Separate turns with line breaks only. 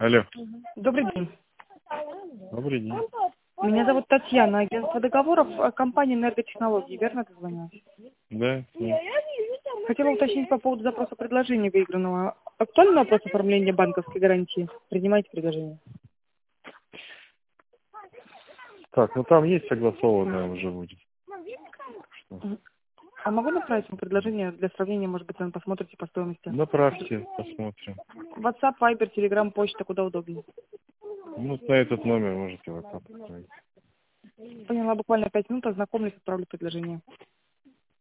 Алло.
Добрый день.
Добрый день.
Меня зовут Татьяна, агентство договоров, компания «Энерготехнологии». Верно дозвонилась?
Да, да.
Хотела уточнить по поводу запроса предложения выигранного. Актуальный вопрос оформления банковской гарантии? Принимайте предложение.
Так, ну там есть согласованное уже будет. Что?
А могу направить вам предложение для сравнения, может быть, вы посмотрите по стоимости?
Направьте, посмотрим.
WhatsApp, Viber, Telegram, почта, куда удобнее.
Ну, на этот номер можете WhatsApp отправить.
Поняла, буквально 5 минут, ознакомлюсь, отправлю предложение.